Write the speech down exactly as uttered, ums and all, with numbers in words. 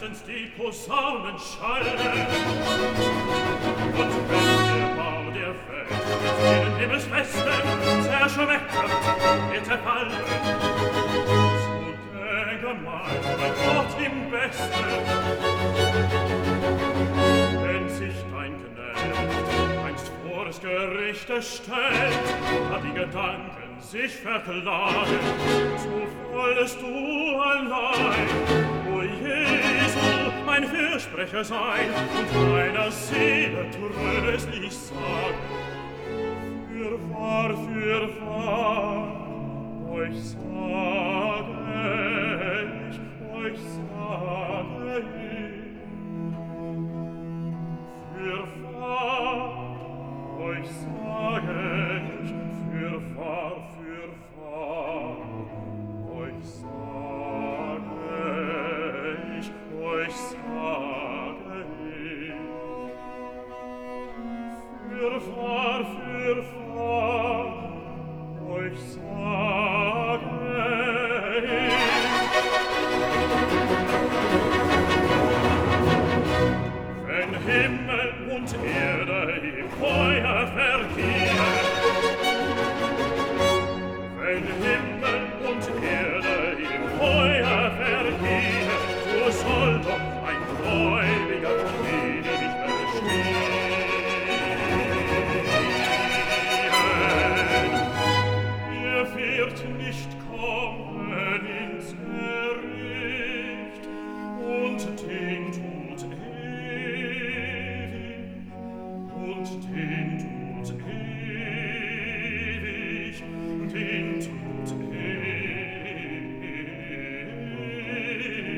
meistens die Posaunen schallen. Und wenn der Bau der Welt mit den Himmelsfesten zerschmettert, wird er fallen. So denke mal, mein Gott im Besten, wenn sich dein Knecht einst vor das Gericht stellt, hat die Gedanken sich verklagen, so wolltest du allein, o Jesu, mein Fürsprecher sein und meiner Seele tröstlich sagen. Fürwahr, fürwahr, euch sage ich, euch sage ich. Fürwahr, euch sage ich, fürwahr, fürwahr, euch sage ich, euch sage ich. Fürwahr, fürwahr, euch sage ich. Wenn Himmel und Erde im Feuer vergehen, wenn Himmel und Erde im Feuer vergehen, so soll doch ein gläubiger König bestehen. Er wird nicht kommen ins Gericht und den Tod ewig, und den Tod ewig, den Tod ewig.